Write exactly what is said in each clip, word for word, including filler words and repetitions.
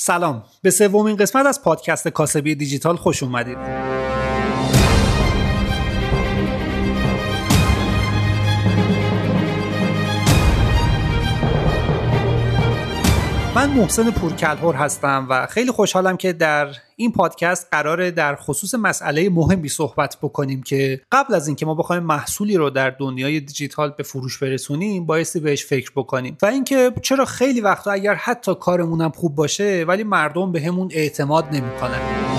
سلام، به سومین قسمت از پادکست کاسبی دیجیتال خوش اومدید. من محسن پورکلهر هستم و خیلی خوشحالم که در این پادکست قراره در خصوص مسئله مهمی صحبت بکنیم که قبل از اینکه ما بخوایم محصولی رو در دنیای دیجیتال به فروش برسونیم بایستی بهش فکر بکنیم و اینکه چرا خیلی وقتا اگر حتی کارمون هم خوب باشه ولی مردم بهمون اعتماد نمیکنن.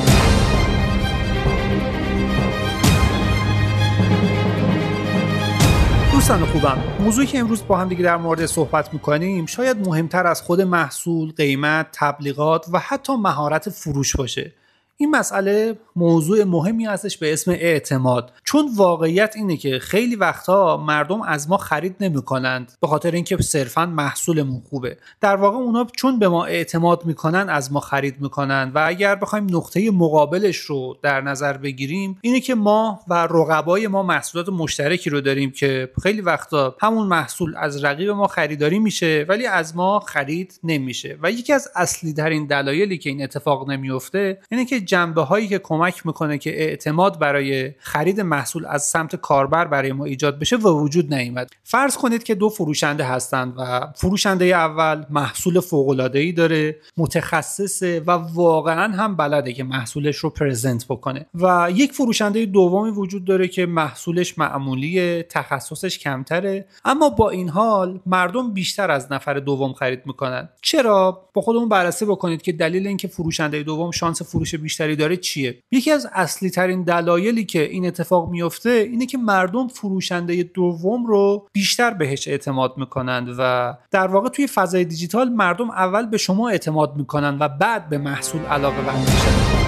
دوستان خوبم، موضوعی که امروز با هم دیگه در مورد صحبت میکنیم شاید مهمتر از خود محصول، قیمت، تبلیغات و حتی مهارت فروش باشه. این مسئله موضوع مهمی هستش به اسم اعتماد، چون واقعیت اینه که خیلی وقتا مردم از ما خرید نمیکنند به خاطر اینکه صرفاً محصولمون خوبه. در واقع اونا چون به ما اعتماد میکنن از ما خرید میکنن و اگر بخوایم نقطه مقابلش رو در نظر بگیریم اینه که ما و رقبای ما محصولات مشترکی رو داریم که خیلی وقتا همون محصول از رقیب ما خریداری میشه ولی از ما خرید نمیشه و یکی از اصلی ترین دلایلی که این اتفاق نمیفته اینه که جنبه هایی که کمک میکنه که اعتماد برای خرید محصول از سمت کاربر برای ما ایجاد بشه و وجود نیامد. فرض کنید که دو فروشنده هستند و فروشنده اول محصول فوق العاده ای داره، متخصصه و واقعا هم بلده که محصولش رو پرزنت بکنه و یک فروشنده دومی وجود داره که محصولش معمولیه، تخصصش کمتره، اما با این حال مردم بیشتر از نفر دوم خرید میکنن. چرا؟ با خودمون بررسی بکنید که دلیل اینکه فروشنده دوم شانس فروش بیشتر داره چیه. یکی از اصلی ترین دلایلی که این اتفاق میفته اینه که مردم فروشنده دوم رو بیشتر بهش اعتماد میکنند و در واقع توی فضای دیجیتال مردم اول به شما اعتماد میکنن و بعد به محصول علاقه مند میشن.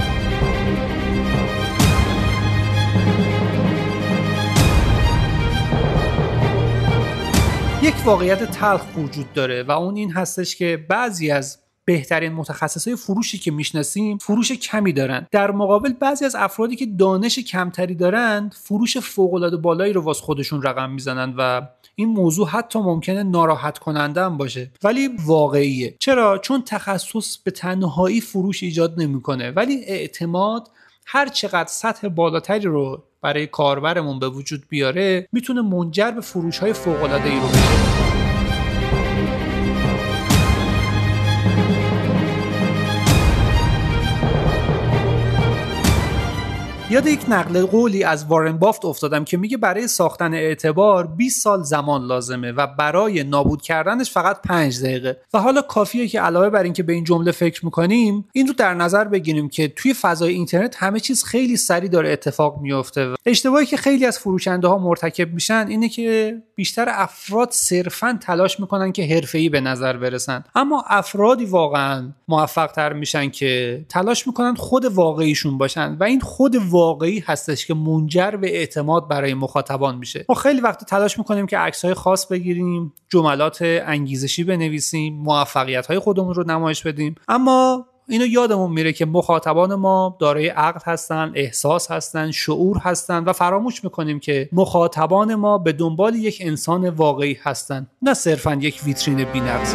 یک واقعیت تلخ وجود داره و اون این هستش که بعضی از بهترین متخصصای فروشی که میشناسیم فروش کمی دارن، در مقابل بعضی از افرادی که دانش کمتری دارند فروش فوق‌العاده بالایی رو واسه خودشون رقم میزنن و این موضوع حتی ممکنه ناراحت کننده هم باشه ولی واقعیه. چرا؟ چون تخصص به تنهایی فروش ایجاد نمیکنه ولی اعتماد هر چقدر سطح بالاتری رو برای کاربرمون به وجود بیاره میتونه منجر به فروش‌های فوق‌العاده‌ای رو بشه. یاد یک نقل قولی از وارن بافت افتادم که میگه برای ساختن اعتبار بیست سال زمان لازمه و برای نابود کردنش فقط پنج دقیقه. و حالا کافیه که علاوه بر این که به این جمله فکر میکنیم این رو در نظر بگیریم که توی فضای اینترنت همه چیز خیلی سریع داره اتفاق میفته. اشتباهی که خیلی از فروشنده ها مرتکب میشن اینه که بیشتر افراد صرفاً تلاش میکنن که حرفه‌ای به نظر برسن، اما افرادی واقعاً موفق تر میشن که تلاش میکنن خود واقعیشون باشن و این خود واقعی هستش که منجر به اعتماد برای مخاطبان میشه. ما خیلی وقت تلاش میکنیم که عکس‌های خاص بگیریم، جملات انگیزشی بنویسیم، موفقیت‌های خودمون رو نمایش بدیم، اما اینو یادمون میره که مخاطبان ما دارای عقل هستن، احساس هستن، شعور هستن و فراموش میکنیم که مخاطبان ما به دنبال یک انسان واقعی هستن، نه صرفاً یک ویترین بی‌نقص.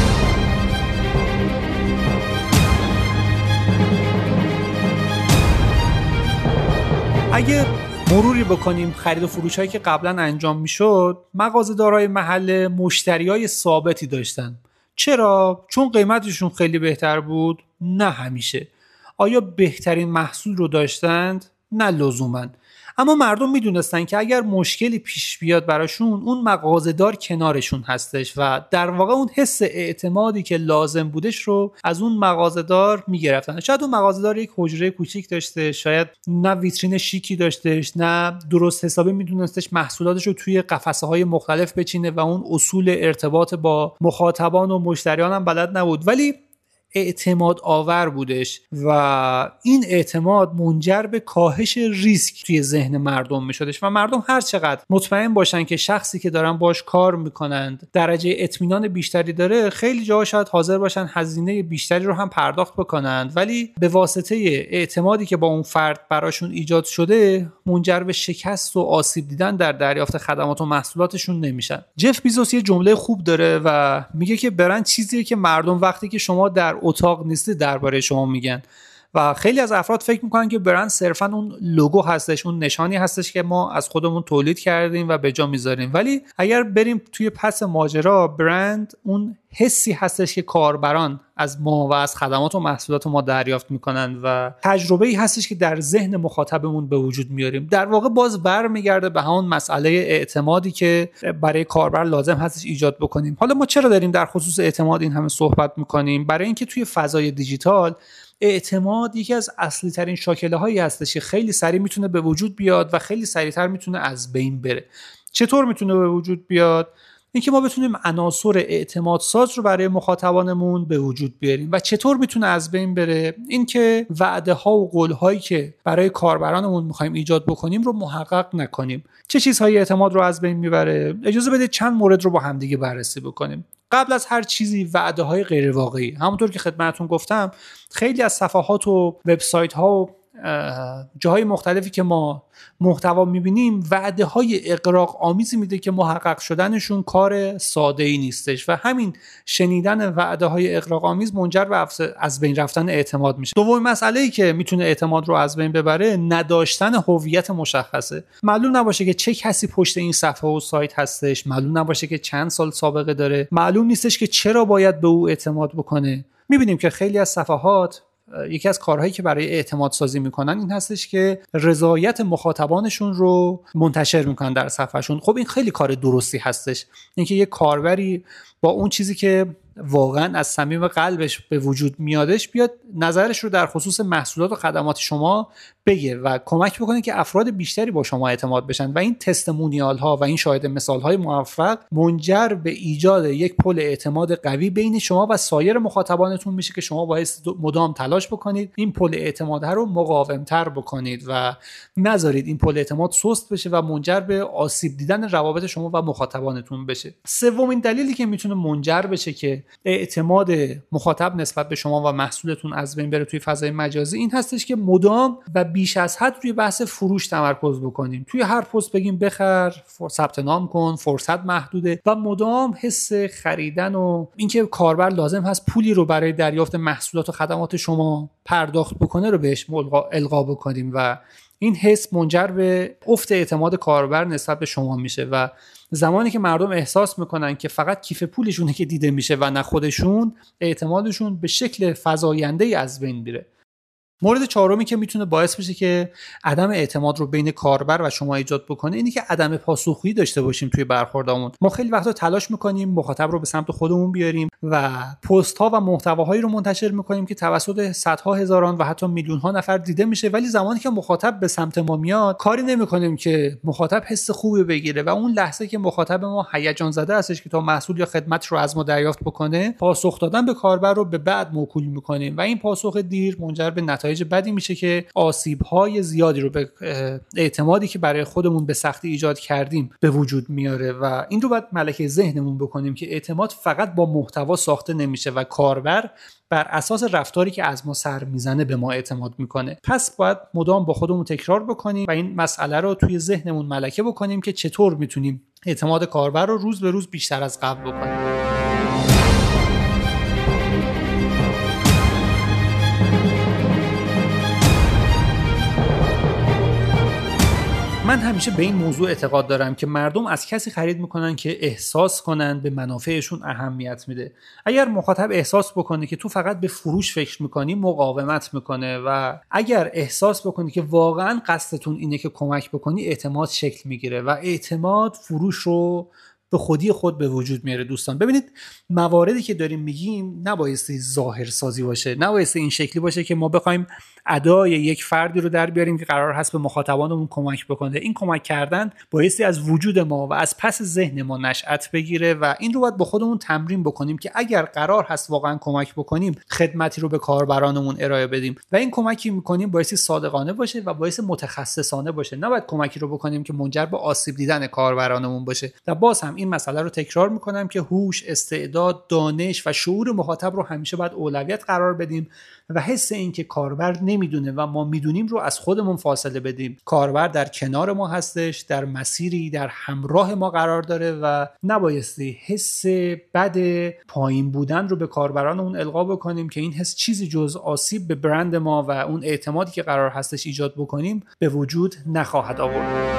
اگه مروری بکنیم خرید و فروش هایی که قبلا انجام میشد، مغازه‌دارای محله مشتریای ثابتی داشتن. چرا؟ چون قیمتشون خیلی بهتر بود؟ نه همیشه. آیا بهترین محصول رو داشتند؟ نه لزوماً. اما مردم میدونستن که اگر مشکلی پیش بیاد براشون اون مغازه‌دار کنارشون هستش و در واقع اون حس اعتمادی که لازم بودش رو از اون مغازه‌دار میگرفتن. شاید اون مغازه‌دار یک حجره کوچیک داشته، شاید نه ویترین شیکی داشتش، نه درست حسابی میدونستش محصولاتش رو توی قفسه‌های مختلف بچینه و اون اصول ارتباط با مخاطبان و مشتریان هم بلد نبود، ولی اعتماد آور بودش و این اعتماد منجر به کاهش ریسک توی ذهن مردم می شدش و مردم هر چقدر مطمئن باشن که شخصی که دارن باش کار میکنند درجه اطمینان بیشتری داره، خیلی جاها شاید حاضر باشن هزینه بیشتری رو هم پرداخت بکنند، ولی به واسطه اعتمادی که با اون فرد براشون ایجاد شده منجر به شکست و آسیب دیدن در دریافت خدمات و محصولاتشون نمیشن. جف بیزوس یه جمله خوب داره و میگه که برند چیزیه که مردم وقتی که شما در اتاق نیستی درباره شما میگن. و خیلی از افراد فکر میکنن که برند صرفا اون لوگو هستش، اون نشانی هستش که ما از خودمون تولید کردیم و به جا میذاریم. ولی اگر بریم توی پس ماجرا، برند اون حسی هستش که کاربران از ما و از خدمات و محصولات ما دریافت میکنن و تجربه‌ای هستش که در ذهن مخاطبمون به وجود میاریم. در واقع باز برمیگرده به همون مسئله اعتمادی که برای کاربر لازم هستش ایجاد بکنیم. حالا ما چرا داریم در خصوص اعتماد این همه صحبت میکنیم؟ برای اینکه توی فضای دیجیتال اعتماد یکی از اصلی ترین شاکله هایی هستش که خیلی سریع میتونه به وجود بیاد و خیلی سریعتر میتونه از بین بره. چطور میتونه به وجود بیاد؟ اینکه ما بتونیم عناصر اعتماد ساز رو برای مخاطبانمون به وجود بیاریم. و چطور میتونه از بین بره؟ اینکه وعده ها و قول هایی که برای کاربرانمون میخوایم ایجاد بکنیم رو محقق نکنیم. چه چیزهایی اعتماد رو از بین میبره؟ اجازه بدید چند مورد رو با همدیگه بررسی بکنیم. قبل از هر چیزی وعده های غیر واقعی. همونطور که خدمتتون گفتم، خیلی از صفحات و وبسایت ها و جاهای مختلفی که ما محتوا میبینیم وعده های اغراق آمیزی میده که محقق شدنشون کار ساده ای نیستش و همین شنیدن وعده های اغراق آمیز منجر به از بین رفتن اعتماد میشه. دومین مسئله ای که میتونه اعتماد رو از بین ببره نداشتن هویت مشخصه. معلوم نباشه که چه کسی پشت این صفحه و سایت هستش، معلوم نباشه که چند سال سابقه داره، معلوم نیستش که چرا باید به او اعتماد بکنه. میبینیم که خیلی از صفحات یکی از کارهایی که برای اعتماد سازی میکنن این هستش که رضایت مخاطبانشون رو منتشر میکنن در صفحهشون. خب این خیلی کار درستی هستش، اینکه یک کاربری با اون چیزی که واقعا از صمیم قلبش به وجود میادش بیاد نظرش رو در خصوص محصولات و خدمات شما بگه و کمک بکنه که افراد بیشتری با شما اعتماد بشن. و این تستمونیال ها و این شاهد مثال های موفق منجر به ایجاد یک پل اعتماد قوی بین شما و سایر مخاطبانتون میشه که شما باید مدام تلاش بکنید این پل اعتماد رو مقاومتر بکنید و نذارید این پل اعتماد سست بشه و منجر به آسیب دیدن روابط شما و مخاطبانتون بشه. سومین دلیلی که میتونه منجر بشه که اعتماد مخاطب نسبت به شما و محصولتون از بین بره توی فضای مجازی این هستش که مدام و بیش از حد روی بحث فروش تمرکز بکنیم. توی هر پست بگیم بخر، ثبت نام کن، فرصت محدوده و مدام حس خریدن و اینکه کاربر لازم هست پولی رو برای دریافت محصولات و خدمات شما پرداخت بکنه رو بهش القا بکنیم و این حس منجر به افت اعتماد کاربر نسبت به شما میشه و زمانی که مردم احساس میکنن که فقط کیف پولشونه که دیده میشه و نه خودشون، اعتمادشون به شکل فزاینده‌ای از بین میره. مورد چهارمی که میتونه باعث بشه که عدم اعتماد رو بین کاربر و شما ایجاد بکنه اینه که عدم پاسخگویی داشته باشیم توی برخوردامون. ما خیلی وقتا تلاش میکنیم مخاطب رو به سمت خودمون بیاریم و پست ها و محتواهایی رو منتشر میکنیم که توسط صدها هزاران و حتی میلیون ها نفر دیده میشه، ولی زمانی که مخاطب به سمت ما میاد کاری نمیکنیم که مخاطب حس خوبی بگیره و اون لحظه که مخاطب ما هیجان زده هستش که تا محصول یا خدمت رو از ما دریافت بکنه، پاسخ دادن به کاربر رو به بعد موکول میکنیم و این پاسخ دیر منجر به نتایج بدی میشه که آسیب‌های زیادی رو به اعتمادی که برای خودمون به سختی ایجاد کردیم به وجود میاره و این رو باید ملکه ذهنمون بکنیم که اعتماد فقط با محتوا ساخته نمیشه و کاربر بر اساس رفتاری که از ما سر میزنه به ما اعتماد میکنه. پس باید مدام با خودمون تکرار بکنیم و این مسئله رو توی ذهنمون ملکه بکنیم که چطور میتونیم اعتماد کاربر رو روز به روز بیشتر از قبل بکنیم. من همیشه به این موضوع اعتقاد دارم که مردم از کسی خرید میکنن که احساس کنن به منافعشون اهمیت میده. اگر مخاطب احساس بکنه که تو فقط به فروش فکر میکنی، مقاومت میکنه و اگر احساس بکنی که واقعا قصدتون اینه که کمک بکنی، اعتماد شکل میگیره و اعتماد فروش رو به خودی خود به وجود میاره. دوستان ببینید، مواردی که داریم میگیم نبایستی ظاهر سازی باشه، نبایستی این شکلی باشه که ما بخوایم ادای یک فردی رو در بیاریم که قرار هست به مخاطبانمون کمک بکنه. این کمک کردن بایستی از وجود ما و از پس ذهن ما نشأت بگیره و این رو باید با خودمون تمرین بکنیم که اگر قرار هست واقعا کمک بکنیم، خدمتی رو به کاربرانمون ارائه بدیم و این کمکی میکنیم بایستی صادقانه باشه و بایستی متخصصانه باشه. نباید کمکی رو بکنیم که منجر به آسیب دیدن کاربرانمون باشه. و باز هم این مسئله رو تکرار میکنم که هوش، استعداد، دانش و شعور مخاطب رو همیشه باید اولویت قرار بدیم و حس این که کاربر نمیدونه و ما میدونیم رو از خودمون فاصله بدیم. کاربر در کنار ما هستش، در مسیری در همراه ما قرار داره و نبایستی حس بد پایین بودن رو به کاربرانمون القا بکنیم که این حس چیزی جز آسیب به برند ما و اون اعتمادی که قرار هستش ایجاد بکنیم به وجود نخواهد آورد.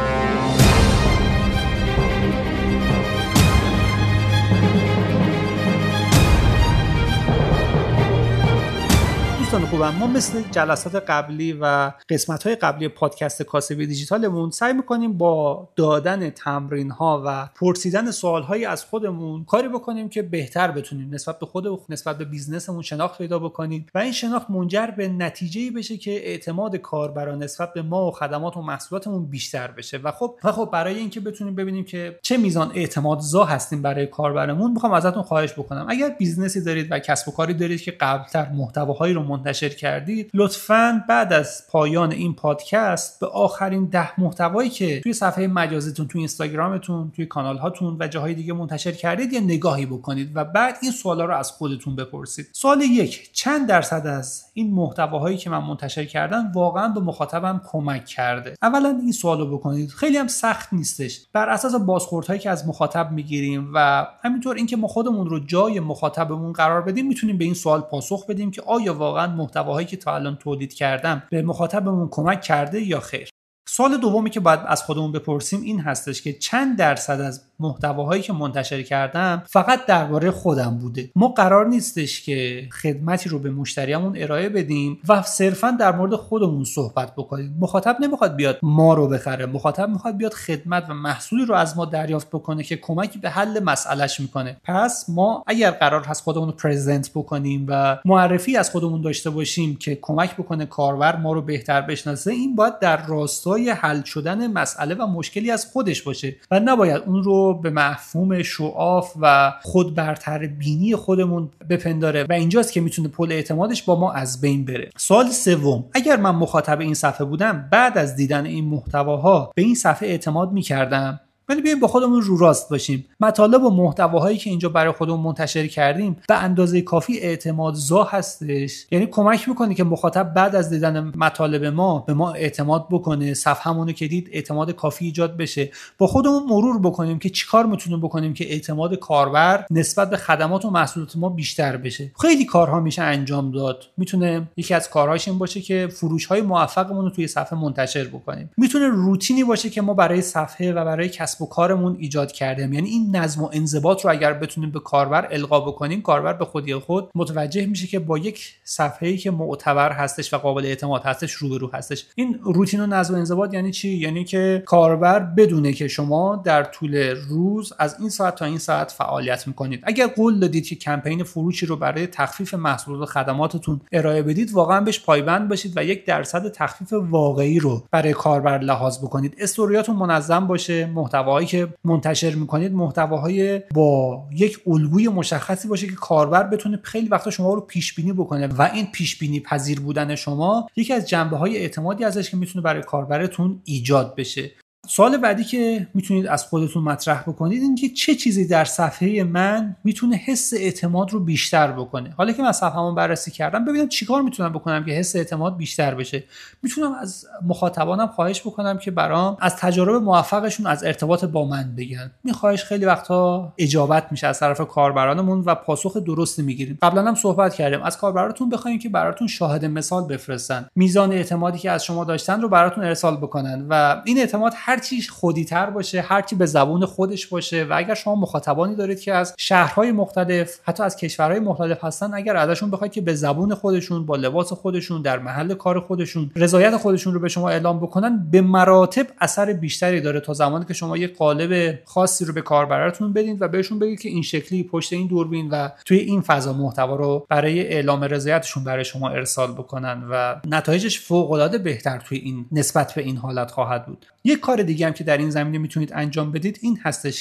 دوستان خوبم، ما مثل جلسات قبلی و قسمت‌های قبلی پادکست کاسبی دیجیتالمون سعی می‌کنیم با دادن تمرین‌ها و پرسیدن سوال‌هایی از خودمون کاری بکنیم که بهتر بتونیم نسبت به خود و نسبت به بیزنسمون شناخت پیدا بکنیم و این شناخت منجر به نتیجه‌ای بشه که اعتماد کاربران نسبت به ما و خدمات و محصولاتمون بیشتر بشه. و خب و خب برای اینکه بتونیم ببینیم که چه میزان اعتمادزا هستیم برای کاربرمون، می‌خوام ازتون خواهش بکنم اگر بیزنسی دارید و کسب و کاری دارید که قبل‌تر محتواهایی رو منتشر کردید، لطفاً بعد از پایان این پادکست به آخرین ده محتوایی که توی صفحه مجازیتون، توی اینستاگرامتون، توی کانال هاتون و جاهای دیگه منتشر کردید یه نگاهی بکنید و بعد این سوالا رو از خودتون بپرسید. سوال یک: چند درصد از این محتواهایی که من منتشر کردم واقعاً به مخاطبم کمک کرده؟ اولا این سوالو بکنید. خیلی هم سخت نیستش. بر اساس بازخوردهایی که از مخاطب میگیریم و همینطور اینکه ما خودمون رو جای مخاطبمون قرار بدیم میتونیم به این سوال پاسخ بدیم که آیا واقعاً محتواهایی که تا الان تولید کردم به مخاطبمون کمک کرده یا خیر. سوال دومی که باید از خودمون بپرسیم این هستش که چند درصد از محتواهایی که منتشر کردم فقط درباره خودم بوده؟ ما قرار نیستش که خدمتی رو به مشتریامون ارائه بدیم و صرفا در مورد خودمون صحبت بکنیم. مخاطب نمیخواد بیاد ما رو بخره، مخاطب میخواد بیاد خدمت و محصولی رو از ما دریافت بکنه که کمکی به حل مسئلهش میکنه. پس ما اگر قرار هست خودمون رو پرزنت بکنیم و معرفی از خودمون داشته باشیم که کمک بکنه کاربر ما رو بهتر بشناسه، این باید در راستای حل شدن مسئله و مشکلی از خودش باشه و نباید اون رو به مفهوم شوآف و خود برتر بینی خودمون بپنداره و اینجاست که میتونه پل اعتمادش با ما از بین بره. سوال سوم: اگر من مخاطب این صفحه بودم، بعد از دیدن این محتواها به این صفحه اعتماد میکردم؟ ولی بیایم با خودمون رو راست باشیم. مطالب و محتواهایی که اینجا برای خودمون منتشر کردیم به اندازه کافی اعتمادزا هستش؟ یعنی کمک میکنه که مخاطب بعد از دیدن مطالب ما به ما اعتماد بکنه، صفحه‌مون رو که دید اعتماد کافی ایجاد بشه؟ با خودمون مرور بکنیم که چیکار میتونیم بکنیم که اعتماد کاربر نسبت به خدمات و محصولات ما بیشتر بشه. خیلی کارها میشه انجام داد. میتونه یکی از کارهاش این باشه که فروش‌های موفقمون رو توی صفحه منتشر بکنیم. میتونه روتینی باشه که ما برای صفحه و برای کسب و کارمون ایجاد کردیم. یعنی این نظم و انضباط رو اگر بتونیم به کاربر القا بکنیم، کاربر به خودی خود متوجه میشه که با یک صفحه‌ای که معتبر هستش و قابل اعتماد هستش روبرو هستش. این روتین و نظم و انضباط یعنی چی؟ یعنی که کاربر بدونه که شما در طول روز از این ساعت تا این ساعت فعالیت میکنید. اگر قول دادید که کمپین فروشی رو برای تخفیف محصولات و خدماتتون ارائه بدید، واقعا بهش پایبند باشید و یک درصد تخفیف واقعی رو برای کاربر لحاظ بکنید. استوریاتون منظم باشه، محتوایی که منتشر میکنید محتواهای با یک الگوی مشخصی باشه که کاربر بتونه خیلی وقتا شما رو پیش بینی بکنه و این پیش بینی پذیر بودن شما یکی از جنبه‌های اعتمادی ازش که میتونه برای کاربرتون ایجاد بشه. سوال بعدی که میتونید از خودتون مطرح بکنید این که چه چیزی در صفحه من میتونه حس اعتماد رو بیشتر بکنه؟ حالا که من صفحه‌مو بررسی کردم، ببینم چیکار میتونم بکنم که حس اعتماد بیشتر بشه. میتونم از مخاطبانم خواهش بکنم که برام از تجارب موفقشون از ارتباط با من بگن. این خواهش خیلی وقتا اجابت میشه از طرف کاربرانمون و پاسخ درستی میگیریم. قبلا هم صحبت کردیم، از کاربراتون بخواید که براتون شاهد مثال بفرستن، میزان اعتمادی که از شما داشتن رو براتون ارسال بکنن و این اعتماد هرچی خودی‌تر باشه، هرچی به زبون خودش باشه و اگر شما مخاطبانی دارید که از شهرهای مختلف، حتی از کشورهای مختلف هستن، اگر ازشون بخواید که به زبون خودشون، با لباس خودشون، در محل کار خودشون رضایت خودشون رو به شما اعلام بکنن، به مراتب اثر بیشتری داره تا زمانی که شما یک قالب خاصی رو به کاربراتون بدین و بهشون بگید که این شکلی پشت این دوربین و توی این فضا محتوا رو برای اعلام رضایتشون برای شما ارسال بکنن و نتایجش فوق‌العاده بهتر توی این نسبت به این حالت خواهد بود. یک کار دیگه هم که در این زمینه میتونید انجام بدید این هستش که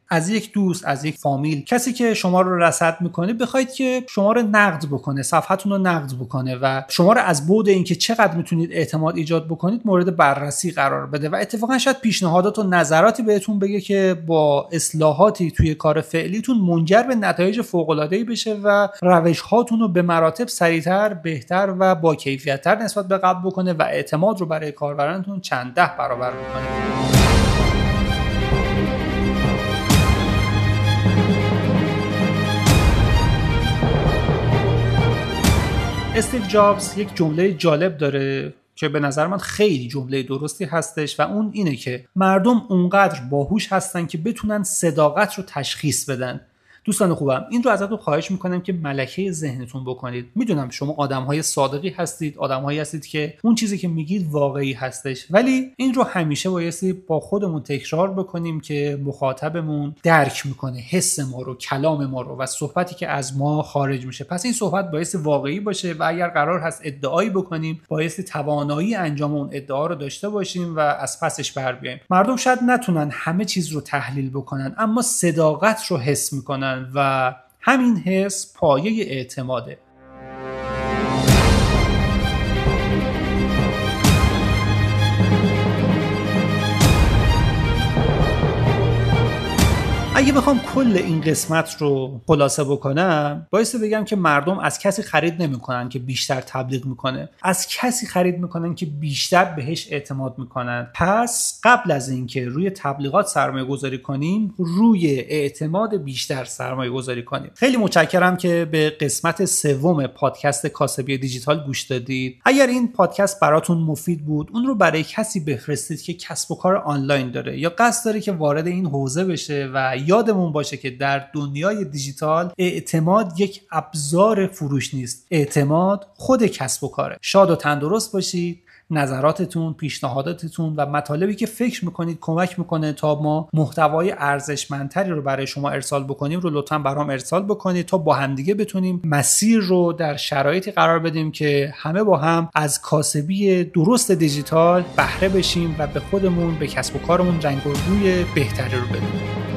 از یک دوست، از یک فامیل، کسی که شما رو رصد میکنه بخواید که شما رو نقد بکنه، صفحتون رو نقد بکنه و شما رو از بعد اینکه چقدر میتونید اعتماد ایجاد بکنید مورد بررسی قرار بده و اتفاقا شاید پیشنهادات و نظراتی بهتون بگه که با اصلاحاتی توی کار فعلیتون منجر به نتایج فوق‌العاده‌ای بشه و روش‌هاتون رو به مراتب سریعتر، بهتر و با کیفیت‌تر نسبت به قبل بکنه و اعتماد رو برای کاربرانتون چند ده برابر بکنه. استیو جابز یک جمله جالب داره که به نظر من خیلی جمله درستی هستش و اون اینه که مردم اونقدر باهوش هستن که بتونن صداقت رو تشخیص بدن. دوستان خوبم، این رو ازتون خواهش میکنم که ملکه ذهنتون بکنید. میدونم شما آدمهای صادقی هستید، آدمهایی هستید که اون چیزی که میگید واقعی هستش، ولی این رو همیشه بایستی با خودمون تکرار بکنیم که مخاطبمون درک میکنه حس ما رو، کلام ما رو و صحبتی که از ما خارج میشه. پس این صحبت بایستی واقعی باشه و اگر قرار هست ادعایی بکنیم بایستی توانایی انجام اون ادعا رو داشته باشیم و از پسش بر بیاییم. مردم شاید نتونن همه چیز رو تحلیل بکنن اما صداقت رو حس میکنن و همین حس پایه اعتماده. اگه بخوام کل این قسمت رو خلاصه بکنم بایستی بگم که مردم از کسی خرید نمیکنن که بیشتر تبلیغ میکنه، از کسی خرید میکنن که بیشتر بهش اعتماد میکنن. پس قبل از اینکه روی تبلیغات سرمایه گذاری کنیم روی اعتماد بیشتر سرمایه گذاری کنیم. خیلی متشکرم که به قسمت سوم پادکست کاسبی دیجیتال گوش دادید. اگر این پادکست براتون مفید بود اون رو برای کسی بفرستید که کسب و کار آنلاین داره یا قصد داره که وارد این حوزه بشه و یادمون باشه که در دنیای دیجیتال اعتماد یک ابزار فروش نیست، اعتماد خود کسب و کاره. شاد و تندرست باشید. نظراتتون، پیشنهاداتتون و مطالبی که فکر میکنید کمک میکنه تا ما محتوای ارزشمندتری رو برای شما ارسال بکنیم رو لطفاً برام ارسال بکنید تا با همدیگه بتونیم مسیر رو در شرایطی قرار بدیم که همه با هم از کاسبی درست دیجیتال بهره بشیم و به خودمون، به کسب و کارمون رنگ و روی بهتری رو بدیم.